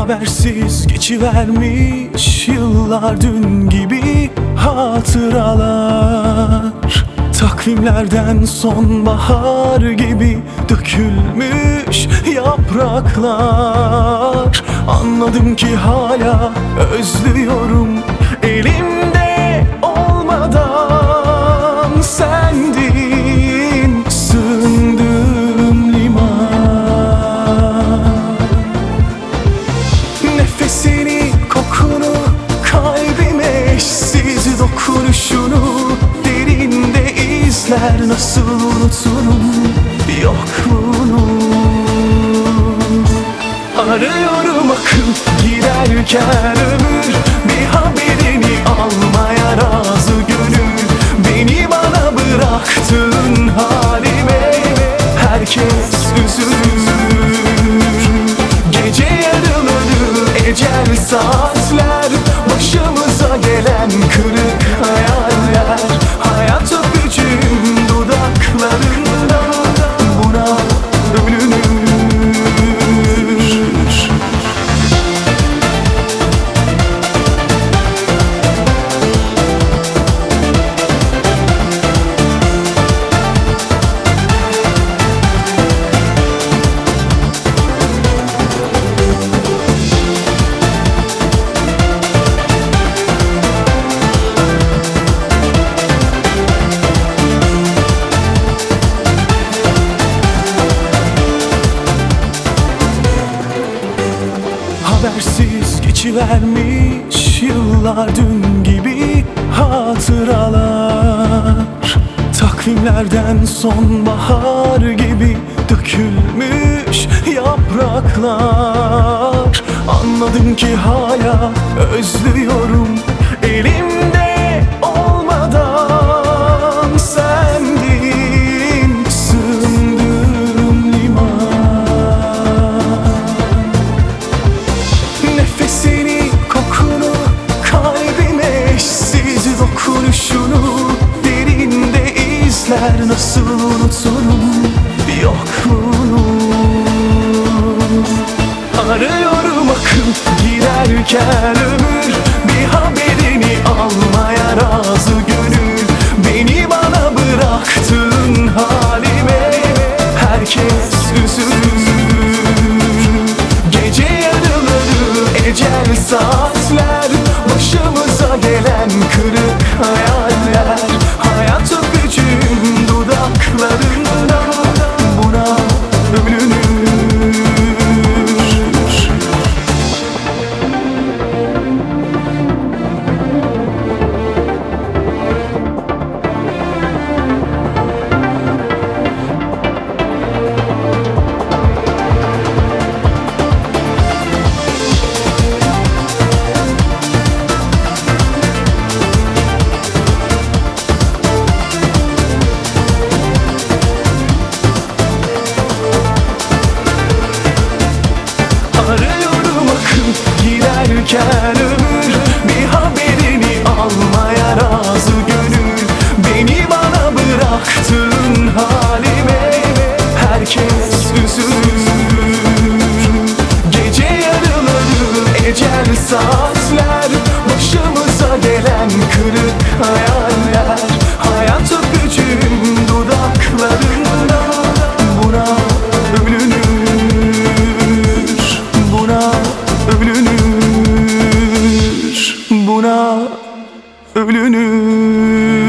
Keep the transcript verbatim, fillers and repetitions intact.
Habersiz geçivermiş yıllar, dün gibi hatıralar. Takvimlerden sonbahar gibi dökülmüş yapraklar. Anladım ki hala özlüyorum, elimde olmadan sendin sığındığım liman. Nefesini, kokunu, kalbime eşsiz dokunuşunu derinde izler, nasıl unuturum yokluğunu. Arıyorum akıp giderken ömür, bir haberini almaya razı gönül. Beni bana bıraktığın halime herkes üzülür. Gece yarıları ecel saatler, başımıza gelen kırık hayaller. Hayat öpücüğüm dudaklarında, buna ölünür. Habersiz geçivermiş yıllar, dün gibi hatıralar. Takvimlerden sonbahar gibi dökülmüş yapraklar. Anladım ki hala özlüyorum, elimde olmadan sendin sığındığım liman. Nefesini, kokunu, kalbime eşsiz dokunuşunu derinde izler, nasıl unuturum yokluğunu. Arıyorum akıp giderken ömür, bir haberini almaya razı gönül. Beni bana bıraktığın halime herkes üzülür. Gece yarıları ecel saatler, başımıza gelen kırık hayaller. Hayat öpücüğüm dudaklarında, buna ölünür. Arıyorum akıp giderken ömür, bir haberini almaya razı gönül. Beni bana bıraktığın halime herkes üzülür. Gece yarıları ecel saatler, başımıza gelen kırık hayaller. Hayat öpücüğüm dudaklarında, buna ölünür. Buna ölünür, buna ölünür.